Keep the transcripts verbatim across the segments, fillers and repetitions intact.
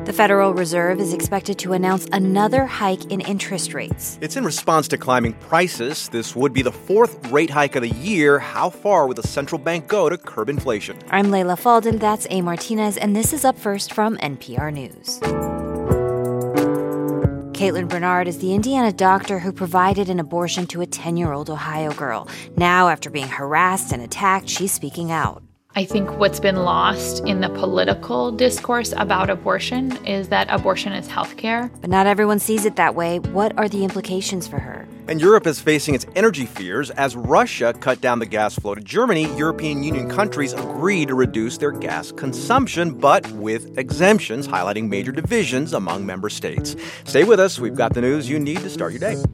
The Federal Reserve is expected to announce another hike in interest rates. It's in response to climbing prices. This would be the fourth rate hike of the year. How far will the central bank go to curb inflation? I'm Layla Falden, that's A. Martinez, and this is Up First from N P R News. Caitlin Bernard is the Indiana doctor who provided an abortion to a ten-year-old Ohio girl. Now, after being harassed and attacked, she's speaking out. I think what's been lost in the political discourse about abortion is that abortion is healthcare. But not everyone sees it that way. What are the implications for her? And Europe is facing its energy fears as Russia cut down the gas flow to Germany. European Union countries agree to reduce their gas consumption, but with exemptions, highlighting major divisions among member states. Stay with us. We've got the news you need to start your day.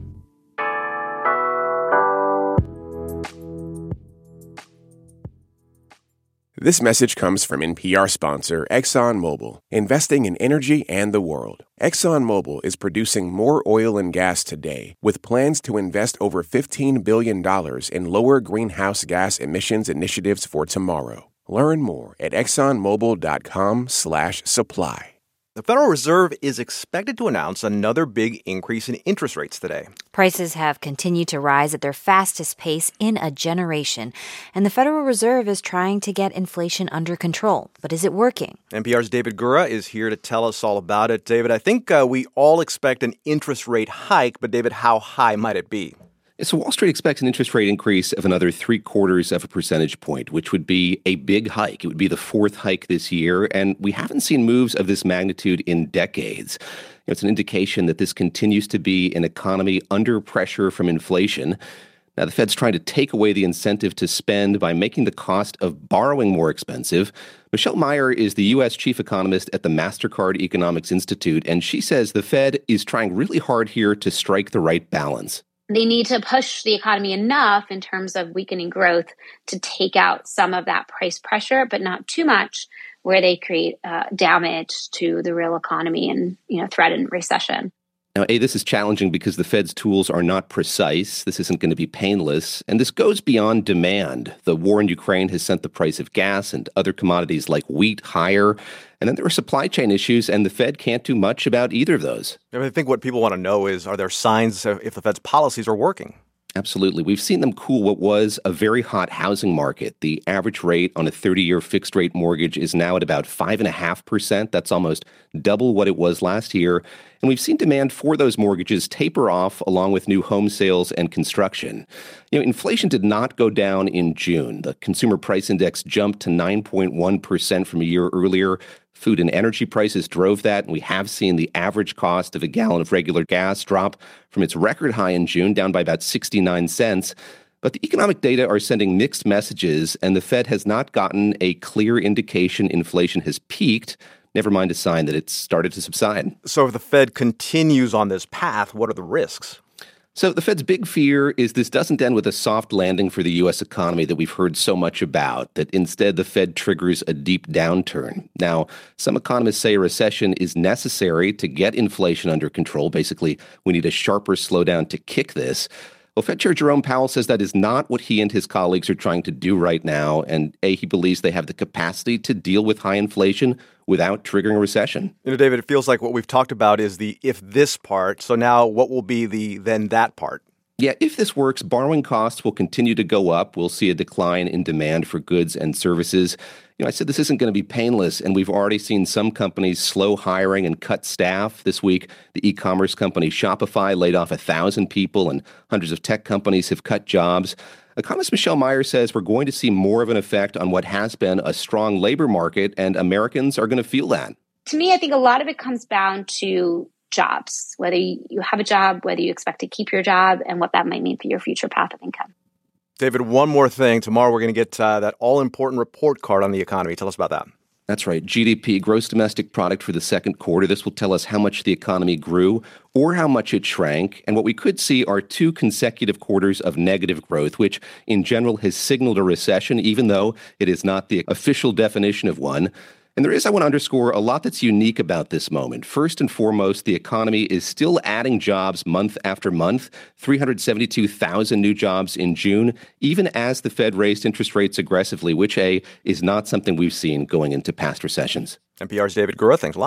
This message comes from N P R sponsor ExxonMobil, investing in energy and the world. ExxonMobil is producing more oil and gas today with plans to invest over fifteen billion dollars in lower greenhouse gas emissions initiatives for tomorrow. Learn more at exxonmobil.com slash supply. The Federal Reserve is expected to announce another big increase in interest rates today. Prices have continued to rise at their fastest pace in a generation, and the Federal Reserve is trying to get inflation under control. But is it working? N P R's David Gura is here to tell us all about it. David, I think uh, we all expect an interest rate hike, but David, how high might it be? So Wall Street expects an interest rate increase of another three quarters of a percentage point, which would be a big hike. It would be the fourth hike this year, and we haven't seen moves of this magnitude in decades. It's an indication that this continues to be an economy under pressure from inflation. Now, the Fed's trying to take away the incentive to spend by making the cost of borrowing more expensive. Michelle Meyer is the U S chief economist at the MasterCard Economics Institute, and she says the Fed is trying really hard here to strike the right balance. They need to push the economy enough in terms of weakening growth to take out some of that price pressure, but not too much where they create uh, damage to the real economy and, you know, threaten recession. Now, A, this is challenging because the Fed's tools are not precise. This isn't going to be painless. And this goes beyond demand. The war in Ukraine has sent the price of gas and other commodities like wheat higher. And then there are supply chain issues, and the Fed can't do much about either of those. I think what people want to know is, are there signs if the Fed's policies are working? Absolutely. We've seen them cool what was a very hot housing market. The average rate on a thirty-year fixed-rate mortgage is now at about five point five percent. That's almost double what it was last year. And we've seen demand for those mortgages taper off along with new home sales and construction. You know, inflation did not go down in June. The Consumer Price Index jumped to nine point one percent from a year earlier. Food and energy prices drove that, and we have seen the average cost of a gallon of regular gas drop from its record high in June down by about sixty-nine cents. But the economic data are sending mixed messages, and the Fed has not gotten a clear indication inflation has peaked, never mind a sign that it's started to subside. So if the Fed continues on this path, what are the risks? So the Fed's big fear is this doesn't end with a soft landing for the U S economy that we've heard so much about, that instead the Fed triggers a deep downturn. Now, some economists say a recession is necessary to get inflation under control. Basically, we need a sharper slowdown to kick this. Well, Fed Chair Jerome Powell says that is not what he and his colleagues are trying to do right now. And A, he believes they have the capacity to deal with high inflation without triggering a recession. You know, David, it feels like what we've talked about is the if this part. So now what will be the then that part? Yeah, if this works, borrowing costs will continue to go up. We'll see a decline in demand for goods and services. You know, I said this isn't going to be painless, and we've already seen some companies slow hiring and cut staff. This week, the e-commerce company Shopify laid off one thousand people, and hundreds of tech companies have cut jobs. Economist Michelle Meyer says we're going to see more of an effect on what has been a strong labor market, and Americans are going to feel that. To me, I think a lot of it comes down to jobs, whether you have a job, whether you expect to keep your job, and what that might mean for your future path of income. David, one more thing. Tomorrow we're going to get uh, that all-important report card on the economy. Tell us about that. That's right. G D P, gross domestic product for the second quarter. This will tell us how much the economy grew or how much it shrank. And what we could see are two consecutive quarters of negative growth, which in general has signaled a recession, even though it is not the official definition of one. And there is, I want to underscore, a lot that's unique about this moment. First and foremost, the economy is still adding jobs month after month, three hundred seventy-two thousand new jobs in June, even as the Fed raised interest rates aggressively, which, A, is not something we've seen going into past recessions. N P R's David Gura, thanks a lot.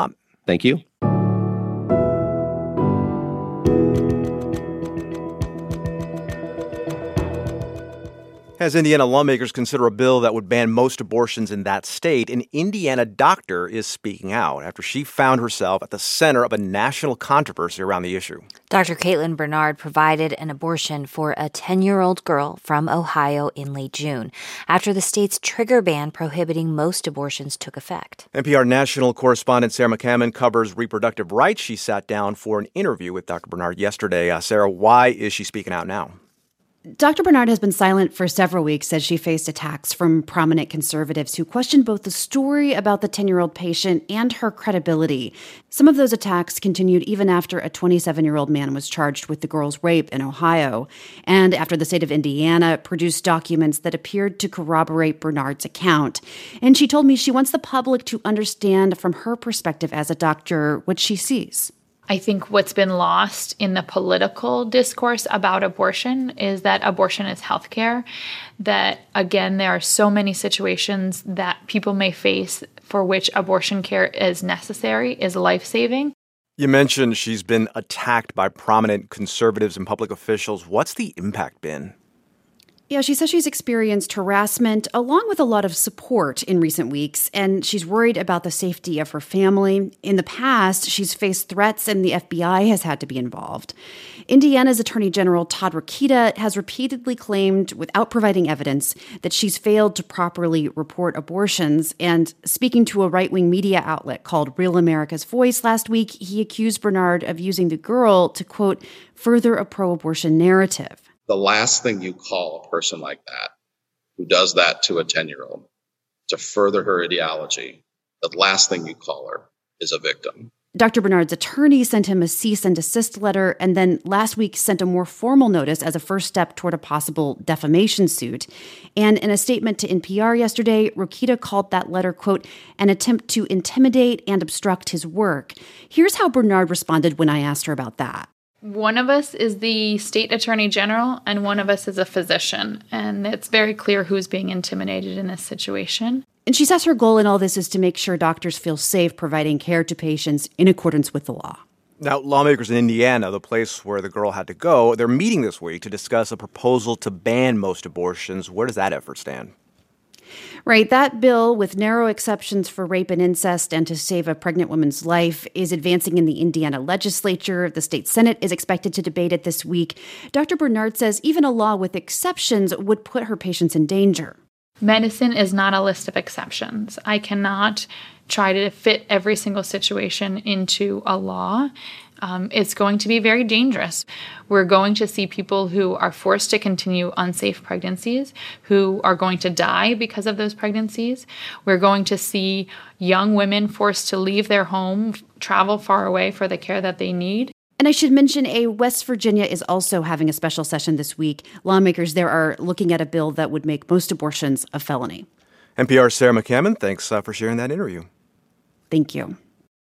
Thank you. As Indiana lawmakers consider a bill that would ban most abortions in that state, an Indiana doctor is speaking out after she found herself at the center of a national controversy around the issue. Doctor Caitlin Bernard provided an abortion for a ten-year-old girl from Ohio in late June, after the state's trigger ban prohibiting most abortions took effect. N P R national correspondent Sarah McCammon covers reproductive rights. She sat down for an interview with Doctor Bernard yesterday. Uh, Sarah, why is she speaking out now? Doctor Bernard has been silent for several weeks as she faced attacks from prominent conservatives who questioned both the story about the ten-year-old patient and her credibility. Some of those attacks continued even after a twenty-seven-year-old man was charged with the girl's rape in Ohio, and after the state of Indiana produced documents that appeared to corroborate Bernard's account. And she told me she wants the public to understand from her perspective as a doctor what she sees. I think what's been lost in the political discourse about abortion is that abortion is healthcare, that, again, there are so many situations that people may face for which abortion care is necessary, is life-saving. You mentioned she's been attacked by prominent conservatives and public officials. What's the impact been? Yeah, she says she's experienced harassment along with a lot of support in recent weeks, and she's worried about the safety of her family. In the past, she's faced threats and the F B I has had to be involved. Indiana's Attorney General Todd Rokita has repeatedly claimed, without providing evidence, that she's failed to properly report abortions. And speaking to a right-wing media outlet called Real America's Voice last week, he accused Bernard of using the girl to, quote, further a pro-abortion narrative. The last thing you call a person like that, who does that to a ten-year-old, to further her ideology, the last thing you call her is a victim. Doctor Bernard's attorney sent him a cease and desist letter and then last week sent a more formal notice as a first step toward a possible defamation suit. And in a statement to N P R yesterday, Rokita called that letter, quote, an attempt to intimidate and obstruct his work. Here's how Bernard responded when I asked her about that. One of us is the state attorney general, and one of us is a physician. And it's very clear who's being intimidated in this situation. And she says her goal in all this is to make sure doctors feel safe providing care to patients in accordance with the law. Now, lawmakers in Indiana, the place where the girl had to go, they're meeting this week to discuss a proposal to ban most abortions. Where does that effort stand? Right. That bill, with narrow exceptions for rape and incest and to save a pregnant woman's life, is advancing in the Indiana legislature. The state Senate is expected to debate it this week. Doctor Bernard says even a law with exceptions would put her patients in danger. Medicine is not a list of exceptions. I cannot try to fit every single situation into a law. Um, it's going to be very dangerous. We're going to see people who are forced to continue unsafe pregnancies, who are going to die because of those pregnancies. We're going to see young women forced to leave their home, travel far away for the care that they need. And I should mention, a West Virginia is also having a special session this week. Lawmakers there are looking at a bill that would make most abortions a felony. N P R's Sarah McCammon, thanks uh, for sharing that interview. Thank you.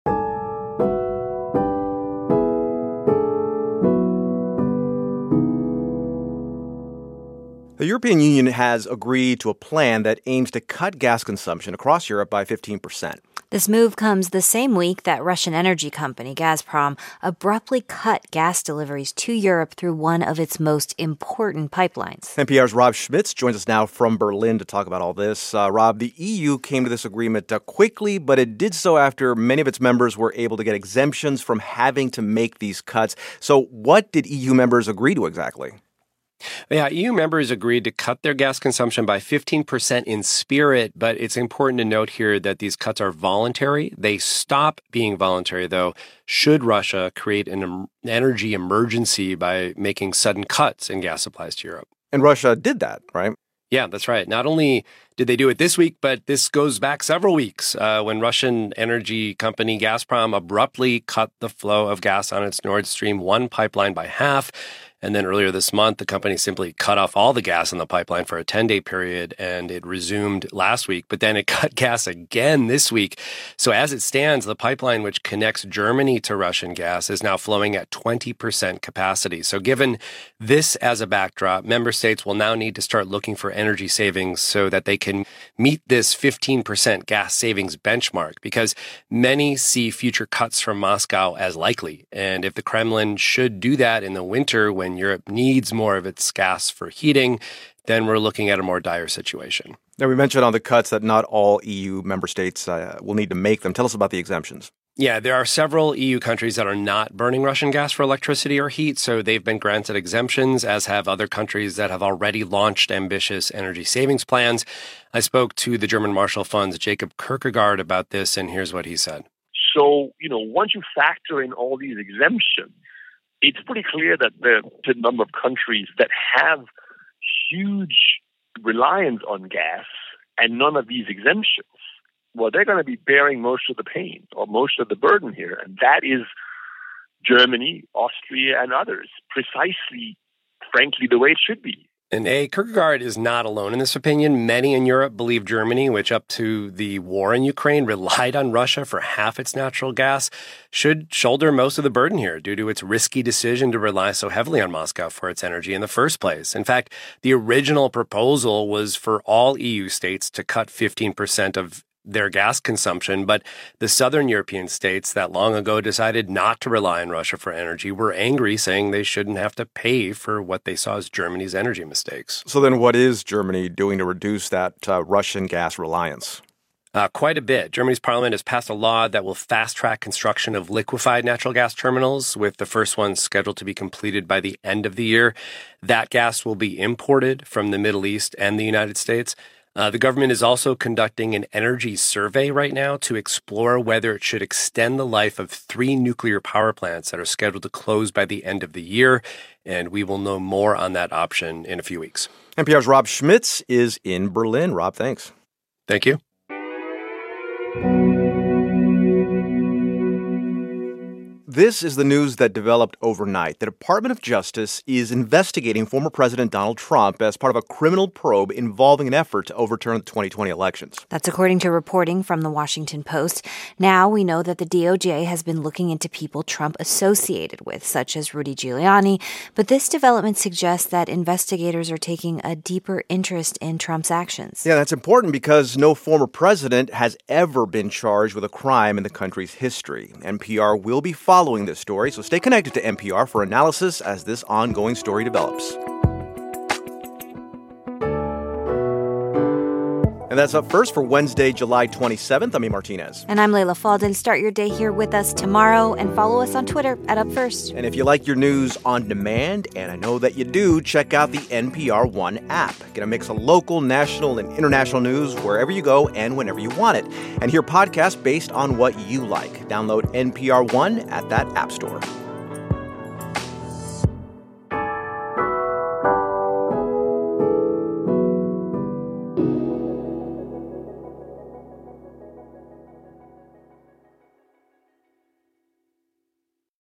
The European Union has agreed to a plan that aims to cut gas consumption across Europe by fifteen percent. This move comes the same week that Russian energy company Gazprom abruptly cut gas deliveries to Europe through one of its most important pipelines. N P R's Rob Schmitz joins us now from Berlin to talk about all this. Uh, Rob, the E U came to this agreement uh, quickly, but it did so after many of its members were able to get exemptions from having to make these cuts. So what did E U members agree to exactly? Yeah, E U members agreed to cut their gas consumption by fifteen percent in spirit, but it's important to note here that these cuts are voluntary. They stop being voluntary, though, should Russia create an energy emergency by making sudden cuts in gas supplies to Europe. And Russia did that, right? Yeah, that's right. Not only did they do it this week, but this goes back several weeks uh, when Russian energy company Gazprom abruptly cut the flow of gas on its Nord Stream one pipeline by half. And then earlier this month, the company simply cut off all the gas in the pipeline for a ten-day period, and it resumed last week. But then it cut gas again this week. So as it stands, the pipeline which connects Germany to Russian gas is now flowing at twenty percent capacity. So given this as a backdrop, member states will now need to start looking for energy savings so that they can meet this fifteen percent gas savings benchmark, because many see future cuts from Moscow as likely. And if the Kremlin should do that in the winter when Europe needs more of its gas for heating, then we're looking at a more dire situation. Now, we mentioned on the cuts that not all E U member states uh, will need to make them. Tell us about the exemptions. Yeah, there are several E U countries that are not burning Russian gas for electricity or heat, so they've been granted exemptions, as have other countries that have already launched ambitious energy savings plans. I spoke to the German Marshall Fund's Jacob Kierkegaard about this, and here's what he said. So, you know, once you factor in all these exemptions, it's pretty clear that there are a number of countries that have huge reliance on gas and none of these exemptions. Well, they're going to be bearing most of the pain or most of the burden here. And that is Germany, Austria, and others, precisely, frankly, the way it should be. And A. Kierkegaard is not alone in this opinion. Many in Europe believe Germany, which up to the war in Ukraine relied on Russia for half its natural gas, should shoulder most of the burden here due to its risky decision to rely so heavily on Moscow for its energy in the first place. In fact, the original proposal was for all E U states to cut fifteen percent of their gas consumption, but the southern European states that long ago decided not to rely on Russia for energy were angry, saying they shouldn't have to pay for what they saw as Germany's energy mistakes. So then what is Germany doing to reduce that uh, Russian gas reliance? Uh, quite a bit. Germany's parliament has passed a law that will fast-track construction of liquefied natural gas terminals, with the first one scheduled to be completed by the end of the year. That gas will be imported from the Middle East and the United States. Uh, the government is also conducting an energy survey right now to explore whether it should extend the life of three nuclear power plants that are scheduled to close by the end of the year. And we will know more on that option in a few weeks. N P R's Rob Schmitz is in Berlin. Rob, thanks. Thank you. This is the news that developed overnight. The Department of Justice is investigating former President Donald Trump as part of a criminal probe involving an effort to overturn the twenty twenty elections. That's according to reporting from the Washington Post. Now we know that the D O J has been looking into people Trump associated with, such as Rudy Giuliani. But this development suggests that investigators are taking a deeper interest in Trump's actions. Yeah, that's important because no former president has ever been charged with a crime in the country's history. N P R will be following this story, so stay connected to N P R for analysis as this ongoing story develops. And that's up first for Wednesday, July twenty-seventh. I'm E. Martinez. And I'm Leila Fadel. Start your day here with us tomorrow and follow us on Twitter at Up First. And if you like your news on demand, and I know that you do, check out the N P R One app. Get a mix of local, national, and international news wherever you go and whenever you want it. And hear podcasts based on what you like. Download N P R One at that app store.